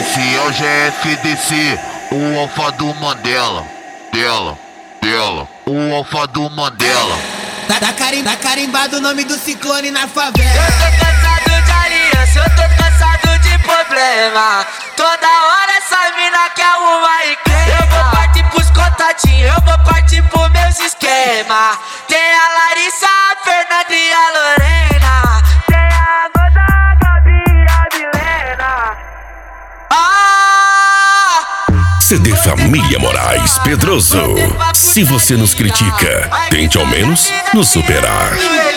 Esse é o GFDC, o alfa do Mandela. Dela, o alfa do Mandela. Tá carimbado o nome do ciclone na favela. Eu tô cansado de aliança, eu tô cansado de problema. Toda hora essa mina quer uma e crema. Eu vou partir pros contatinhos, eu vou partir pros meus esquemas. Tem a Larissa, a Fernanda e a Lorena. Tem a Amanda, a Gabi e a Milena. CD Família Moraes Pedroso. Se você nos critica, tente ao menos nos superar.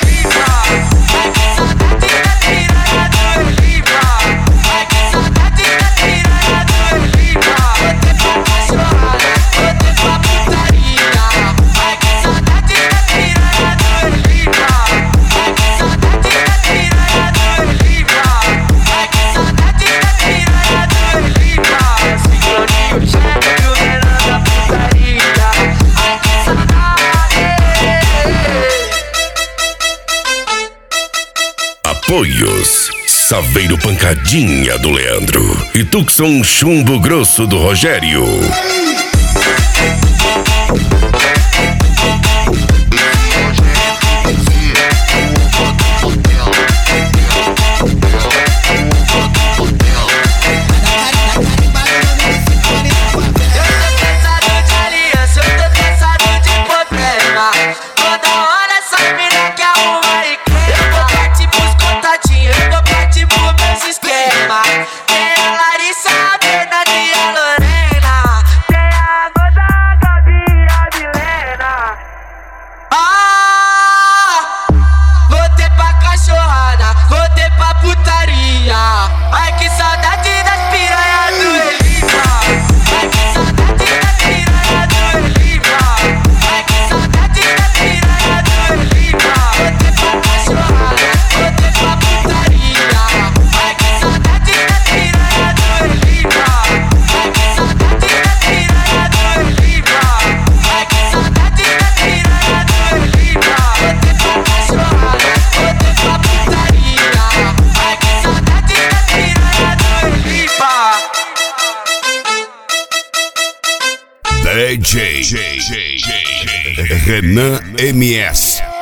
Apoios: Saveiro Pancadinha do Leandro e Tucson Chumbo Grosso do Rogério. DJ Renan MS.